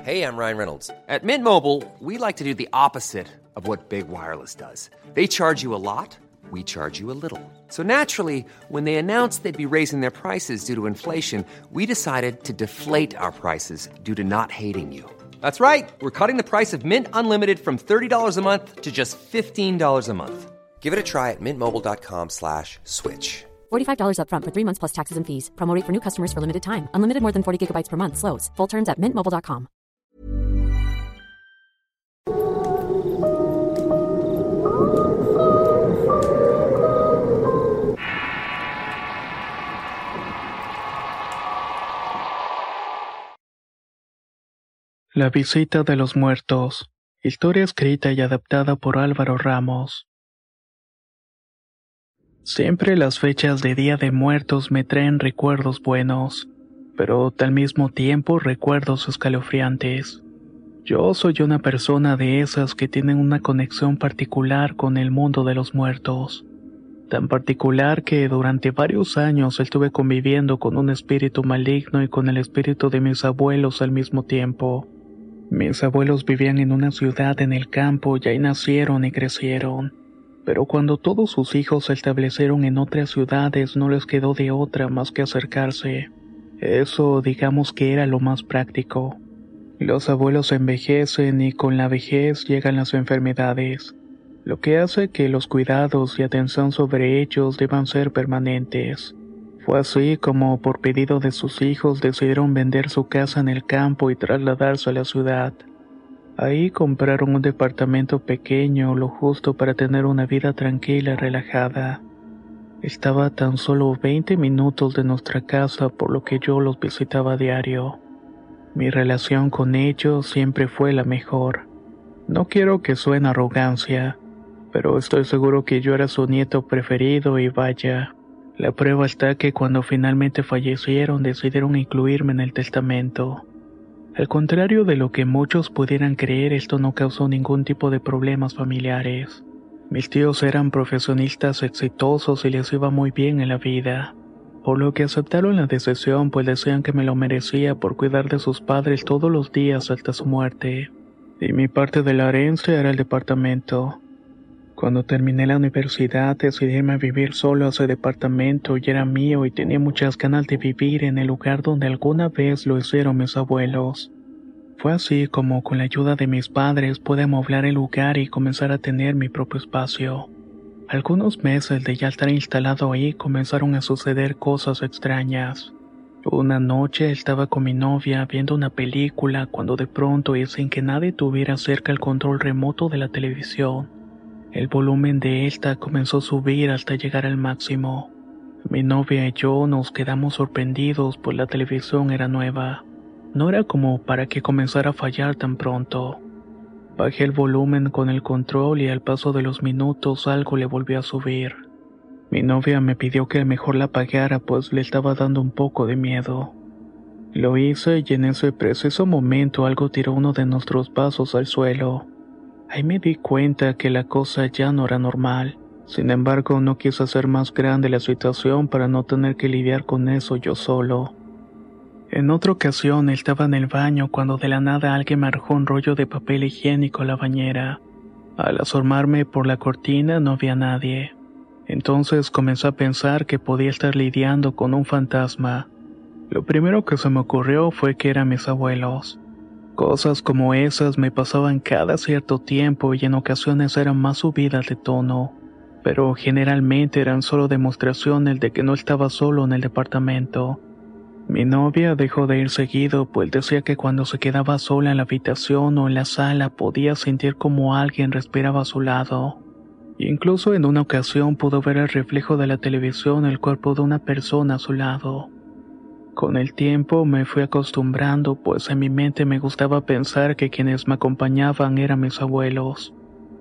Hey, I'm Ryan Reynolds. At Mint Mobile, we like to do the opposite of what Big Wireless does. They charge you a lot, we charge you a little. So naturally, when they announced they'd be raising their prices due to inflation, we decided to deflate our prices due to not hating you. That's right. We're cutting the price of Mint Unlimited from $30 a month to just $15 a month. Give it a try at mintmobile.com/switch. $45 up front for 3 months plus taxes and fees. Promo rate for new customers for limited time. Unlimited more than 40 gigabytes per month. Slows full terms at mintmobile.com. La visita de los muertos. Historia escrita y adaptada por Álvaro Ramos. Siempre las fechas de Día de Muertos me traen recuerdos buenos, pero al mismo tiempo recuerdos escalofriantes. Yo soy una persona de esas que tienen una conexión particular con el mundo de los muertos. Tan particular que durante varios años estuve conviviendo con un espíritu maligno y con el espíritu de mis abuelos al mismo tiempo. Mis abuelos vivían en una ciudad en el campo y ahí nacieron y crecieron. Pero cuando todos sus hijos se establecieron en otras ciudades no les quedó de otra más que acercarse. Eso digamos que era lo más práctico. Los abuelos envejecen y con la vejez llegan las enfermedades, lo que hace que los cuidados y atención sobre ellos deban ser permanentes. Fue así como, por pedido de sus hijos, decidieron vender su casa en el campo y trasladarse a la ciudad. Ahí compraron un departamento pequeño, lo justo para tener una vida tranquila y relajada. Estaba a tan solo 20 minutos de nuestra casa, por lo que yo los visitaba a diario. Mi relación con ellos siempre fue la mejor. No quiero que suene arrogancia, pero estoy seguro que yo era su nieto preferido y vaya. La prueba está que cuando finalmente fallecieron decidieron incluirme en el testamento. Al contrario de lo que muchos pudieran creer, esto no causó ningún tipo de problemas familiares. Mis tíos eran profesionistas exitosos y les iba muy bien en la vida, por lo que aceptaron la decisión, pues decían que me lo merecía por cuidar de sus padres todos los días hasta su muerte. Y mi parte de la herencia era el departamento. Cuando terminé la universidad decidí irme a vivir solo a ese departamento y era mío y tenía muchas ganas de vivir en el lugar donde alguna vez lo hicieron mis abuelos. Fue así como con la ayuda de mis padres pude amoblar el lugar y comenzar a tener mi propio espacio. Algunos meses de ya estar instalado ahí comenzaron a suceder cosas extrañas. Una noche estaba con mi novia viendo una película cuando de pronto y sin que nadie tuviera cerca el control remoto de la televisión, el volumen de esta comenzó a subir hasta llegar al máximo. Mi novia y yo nos quedamos sorprendidos pues la televisión era nueva. No era como para que comenzara a fallar tan pronto. Bajé el volumen con el control y al paso de los minutos algo le volvió a subir. Mi novia me pidió que mejor la apagara pues le estaba dando un poco de miedo. Lo hice y en ese preciso momento algo tiró uno de nuestros vasos al suelo. Ahí me di cuenta que la cosa ya no era normal. Sin embargo, no quise hacer más grande la situación para no tener que lidiar con eso yo solo. En otra ocasión estaba en el baño cuando de la nada alguien me arrojó un rollo de papel higiénico a la bañera. Al asomarme por la cortina no había nadie. Entonces comencé a pensar que podía estar lidiando con un fantasma. Lo primero que se me ocurrió fue que eran mis abuelos. Cosas como esas me pasaban cada cierto tiempo y en ocasiones eran más subidas de tono, pero generalmente eran solo demostraciones de que no estaba solo en el departamento. Mi novia dejó de ir seguido, pues decía que cuando se quedaba sola en la habitación o en la sala podía sentir como alguien respiraba a su lado. Incluso en una ocasión pudo ver el reflejo de la televisión el cuerpo de una persona a su lado. Con el tiempo me fui acostumbrando, pues en mi mente me gustaba pensar que quienes me acompañaban eran mis abuelos.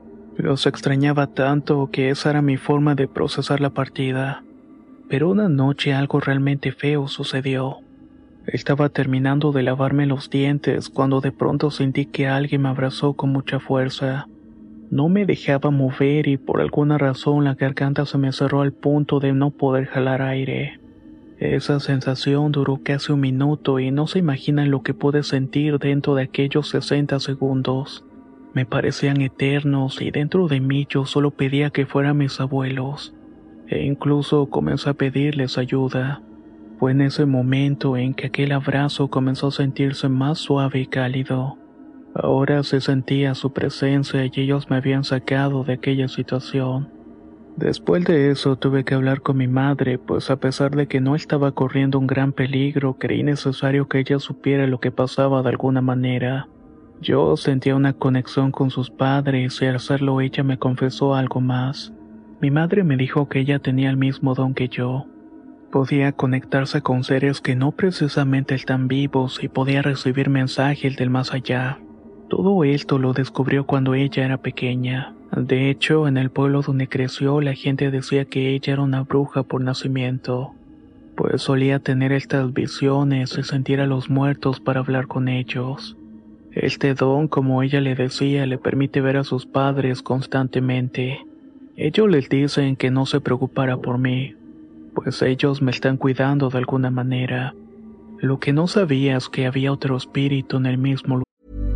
Los extrañaba tanto que esa era mi forma de procesar la partida. Pero una noche algo realmente feo sucedió. Estaba terminando de lavarme los dientes cuando de pronto sentí que alguien me abrazó con mucha fuerza. No me dejaba mover y por alguna razón la garganta se me cerró al punto de no poder jalar aire. Esa sensación duró casi un minuto y no se imaginan lo que pude sentir dentro de aquellos 60 segundos. Me parecían eternos y dentro de mí yo solo pedía que fueran mis abuelos. E incluso comencé a pedirles ayuda. Fue en ese momento en que aquel abrazo comenzó a sentirse más suave y cálido. Ahora se sentía su presencia y ellos me habían sacado de aquella situación. Después de eso tuve que hablar con mi madre, pues a pesar de que no estaba corriendo un gran peligro, creí necesario que ella supiera lo que pasaba de alguna manera. Yo sentía una conexión con sus padres y al hacerlo ella me confesó algo más. Mi madre me dijo que ella tenía el mismo don que yo. Podía conectarse con seres que no precisamente están vivos y podía recibir mensajes del más allá. Todo esto lo descubrió cuando ella era pequeña. De hecho, en el pueblo donde creció la gente decía que ella era una bruja por nacimiento, pues solía tener estas visiones y sentir a los muertos para hablar con ellos. Este don, como ella le decía, le permite ver a sus padres constantemente. Ellos les dicen que no se preocupara por mí, pues ellos me están cuidando de alguna manera. Lo que no sabía es que había otro espíritu en el mismo lugar.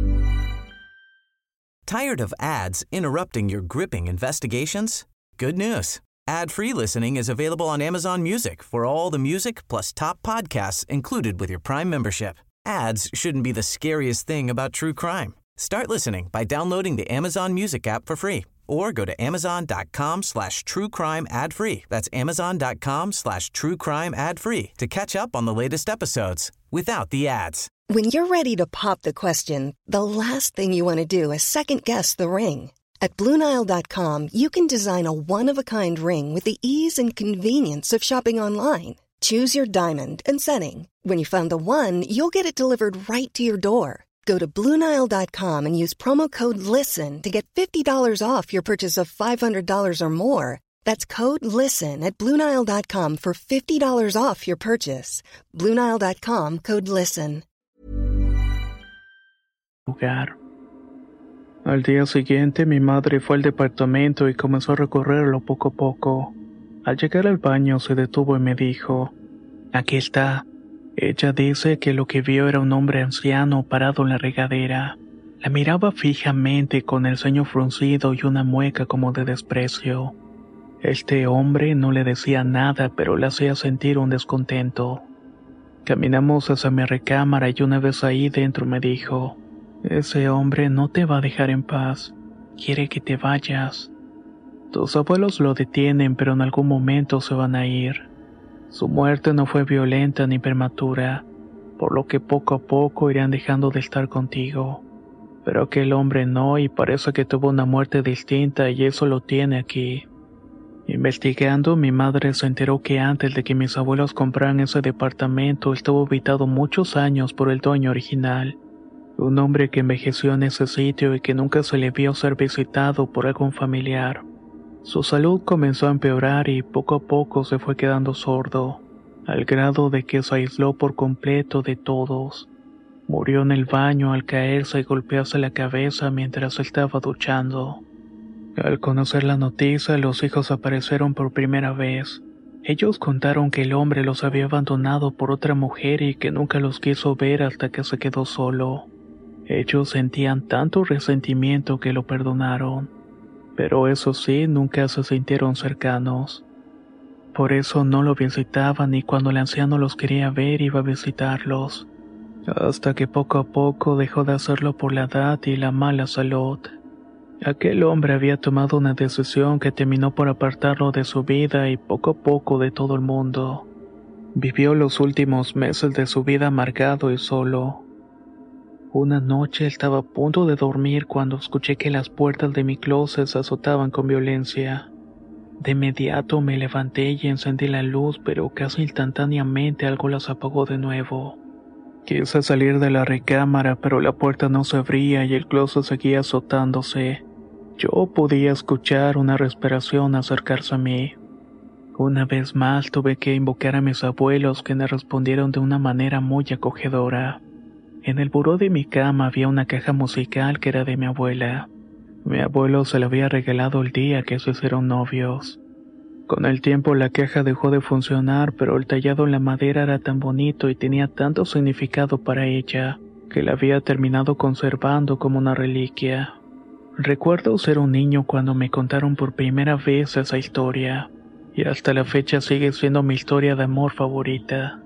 Tired of ads interrupting your gripping investigations? Good news. Ad-free listening is available on Amazon Music for all the music plus top podcasts included with your Prime membership. Ads shouldn't be the scariest thing about true crime. Start listening by downloading the Amazon Music app for free or go to amazon.com/truecrime ad-free. That's amazon.com/truecrime ad-free to catch up on the latest episodes without the ads. When you're ready to pop the question, the last thing you want to do is second-guess the ring. At BlueNile.com, you can design a one-of-a-kind ring with the ease and convenience of shopping online. Choose your diamond and setting. When you find the one, you'll get it delivered right to your door. Go to BlueNile.com and use promo code LISTEN to get $50 off your purchase of $500 or more. That's code LISTEN at BlueNile.com for $50 off your purchase. BlueNile.com, code LISTEN. Al día siguiente mi madre fue al departamento y comenzó a recorrerlo poco a poco. Al llegar al baño se detuvo y me dijo: «Aquí está». Ella dice que lo que vio era un hombre anciano parado en la regadera. La miraba fijamente con el ceño fruncido y una mueca como de desprecio. Este hombre no le decía nada, pero le hacía sentir un descontento. Caminamos hacia mi recámara y una vez ahí dentro me dijo: «Ese hombre no te va a dejar en paz. Quiere que te vayas. Tus abuelos lo detienen, pero en algún momento se van a ir. Su muerte no fue violenta ni prematura, por lo que poco a poco irán dejando de estar contigo. Pero aquel hombre no, y parece que tuvo una muerte distinta y eso lo tiene aquí». Investigando, mi madre se enteró que antes de que mis abuelos compraran ese departamento estuvo habitado muchos años por el dueño original. Un hombre que envejeció en ese sitio y que nunca se le vio ser visitado por algún familiar. Su salud comenzó a empeorar y poco a poco se fue quedando sordo, al grado de que se aisló por completo de todos. Murió en el baño al caerse y golpearse la cabeza mientras estaba duchando. Al conocer la noticia, los hijos aparecieron por primera vez. Ellos contaron que el hombre los había abandonado por otra mujer y que nunca los quiso ver hasta que se quedó solo. Ellos sentían tanto resentimiento que lo perdonaron, pero eso sí, nunca se sintieron cercanos. Por eso no lo visitaban y cuando el anciano los quería ver iba a visitarlos, hasta que poco a poco dejó de hacerlo por la edad y la mala salud. Aquel hombre había tomado una decisión que terminó por apartarlo de su vida y poco a poco de todo el mundo. Vivió los últimos meses de su vida amargado y solo. Una noche estaba a punto de dormir cuando escuché que las puertas de mi closet se azotaban con violencia. De inmediato me levanté y encendí la luz, pero casi instantáneamente algo las apagó de nuevo. Quise salir de la recámara, pero la puerta no se abría y el closet seguía azotándose. Yo podía escuchar una respiración acercarse a mí. Una vez más tuve que invocar a mis abuelos, que me respondieron de una manera muy acogedora. En el buró de mi cama había una caja musical que era de mi abuela. Mi abuelo se la había regalado el día que se hicieron novios. Con el tiempo la caja dejó de funcionar, pero el tallado en la madera era tan bonito y tenía tanto significado para ella, que la había terminado conservando como una reliquia. Recuerdo ser un niño cuando me contaron por primera vez esa historia, y hasta la fecha sigue siendo mi historia de amor favorita.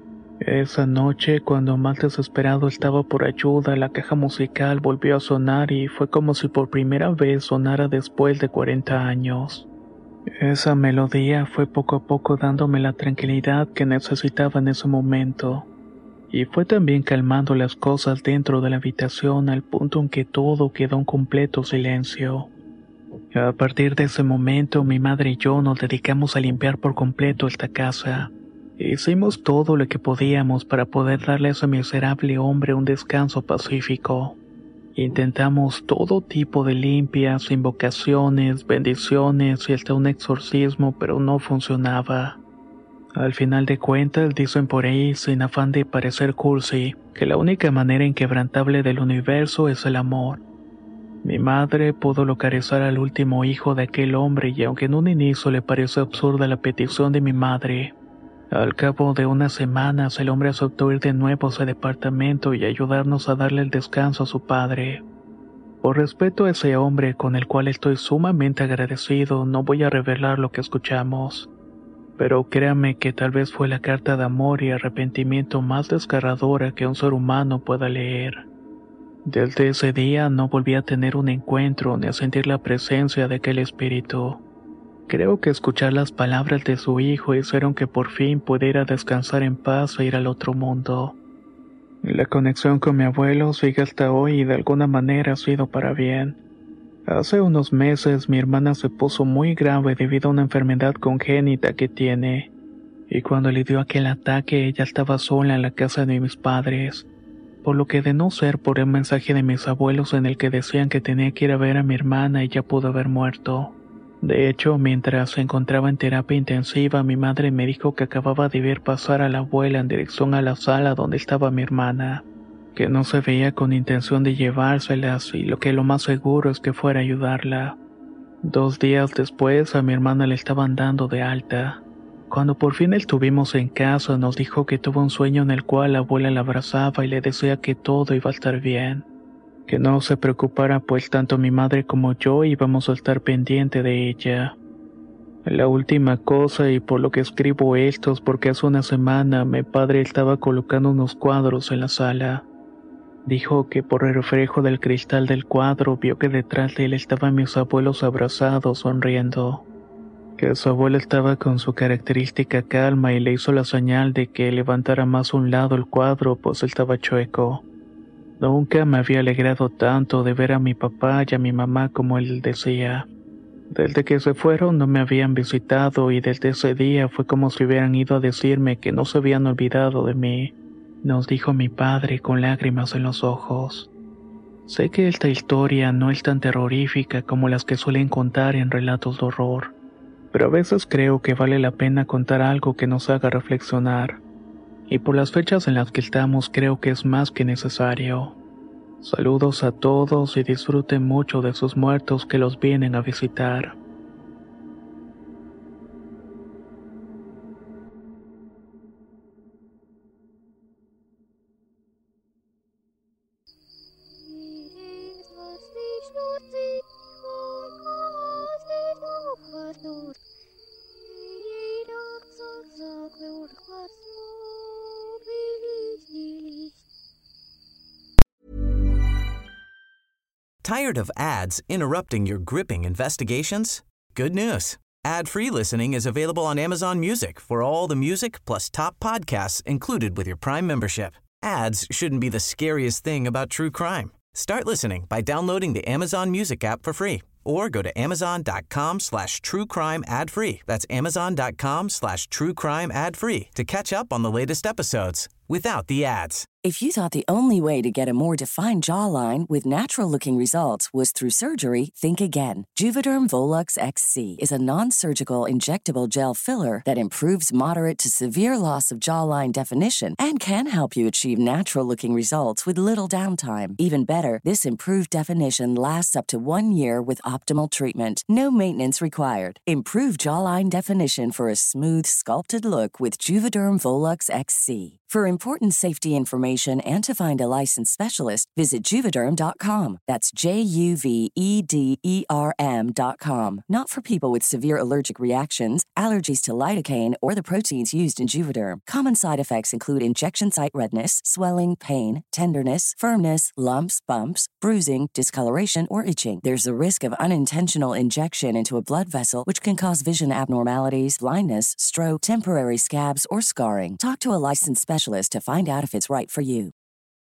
Esa noche, cuando más desesperado estaba por ayuda, la caja musical volvió a sonar y fue como si por primera vez sonara después de 40 años. Esa melodía fue poco a poco dándome la tranquilidad que necesitaba en ese momento, y fue también calmando las cosas dentro de la habitación al punto en que todo quedó en completo silencio. A partir de ese momento, mi madre y yo nos dedicamos a limpiar por completo esta casa. Hicimos todo lo que podíamos para poder darle a ese miserable hombre un descanso pacífico. Intentamos todo tipo de limpias, invocaciones, bendiciones y hasta un exorcismo, pero no funcionaba. Al final de cuentas, dicen por ahí, sin afán de parecer cursi, que la única manera inquebrantable del universo es el amor. Mi madre pudo localizar al último hijo de aquel hombre y aunque en un inicio le pareció absurda la petición de mi madre, al cabo de unas semanas el hombre aceptó ir de nuevo a ese departamento y ayudarnos a darle el descanso a su padre. Por respeto a ese hombre con el cual estoy sumamente agradecido, no voy a revelar lo que escuchamos. Pero créame que tal vez fue la carta de amor y arrepentimiento más desgarradora que un ser humano pueda leer. Desde ese día no volví a tener un encuentro ni a sentir la presencia de aquel espíritu. Creo que escuchar las palabras de su hijo hicieron que por fin pudiera descansar en paz e ir al otro mundo. La conexión con mi abuelo sigue hasta hoy y de alguna manera ha sido para bien. Hace unos meses mi hermana se puso muy grave debido a una enfermedad congénita que tiene, y cuando le dio aquel ataque ella estaba sola en la casa de mis padres, por lo que de no ser por el mensaje de mis abuelos en el que decían que tenía que ir a ver a mi hermana, ella pudo haber muerto. De hecho, mientras se encontraba en terapia intensiva, mi madre me dijo que acababa de ver pasar a la abuela en dirección a la sala donde estaba mi hermana, que no se veía con intención de llevárselas y lo más seguro es que fuera a ayudarla. 2 días después a mi hermana le estaban dando de alta. Cuando por fin estuvimos en casa nos dijo que tuvo un sueño en el cual la abuela la abrazaba y le decía que todo iba a estar bien. Que no se preocupara pues tanto mi madre como yo íbamos a estar pendiente de ella. La última cosa y por lo que escribo esto es porque hace una semana mi padre estaba colocando unos cuadros en la sala. Dijo que por el reflejo del cristal del cuadro vio que detrás de él estaban mis abuelos abrazados sonriendo. Que su abuela estaba con su característica calma y le hizo la señal de que levantara más a un lado el cuadro pues estaba chueco. Nunca me había alegrado tanto de ver a mi papá y a mi mamá como él decía. Desde que se fueron no me habían visitado y desde ese día fue como si hubieran ido a decirme que no se habían olvidado de mí, nos dijo mi padre con lágrimas en los ojos. Sé que esta historia no es tan terrorífica como las que suelen contar en relatos de horror, pero a veces creo que vale la pena contar algo que nos haga reflexionar. Y por las fechas en las que estamos creo que es más que necesario. Saludos a todos y disfruten mucho de sus muertos que los vienen a visitar. Tired of ads interrupting your gripping investigations? Good news. Ad-free listening is available on Amazon Music for all the music plus top podcasts included with your Prime membership. Ads shouldn't be the scariest thing about true crime. Start listening by downloading the Amazon Music app for free or go to amazon.com/truecrime ad-free. That's amazon.com/truecrime ad-free to catch up on the latest episodes. without the ads. If you thought the only way to get a more defined jawline with natural-looking results was through surgery, think again. Juvederm Volux XC is a non-surgical injectable gel filler that improves moderate to severe loss of jawline definition and can help you achieve natural-looking results with little downtime. Even better, this improved definition lasts up to 1 year with optimal treatment. No maintenance required. Improve jawline definition for a smooth, sculpted look with Juvederm Volux XC. For important safety information and to find a licensed specialist, visit Juvederm.com. That's JUVEDERM.com. Not for people with severe allergic reactions, allergies to lidocaine, or the proteins used in Juvederm. Common side effects include injection site redness, swelling, pain, tenderness, firmness, lumps, bumps, bruising, discoloration, or itching. There's a risk of unintentional injection into a blood vessel, which can cause vision abnormalities, blindness, stroke, temporary scabs, or scarring. Talk to a licensed specialist to find out if it's right for you.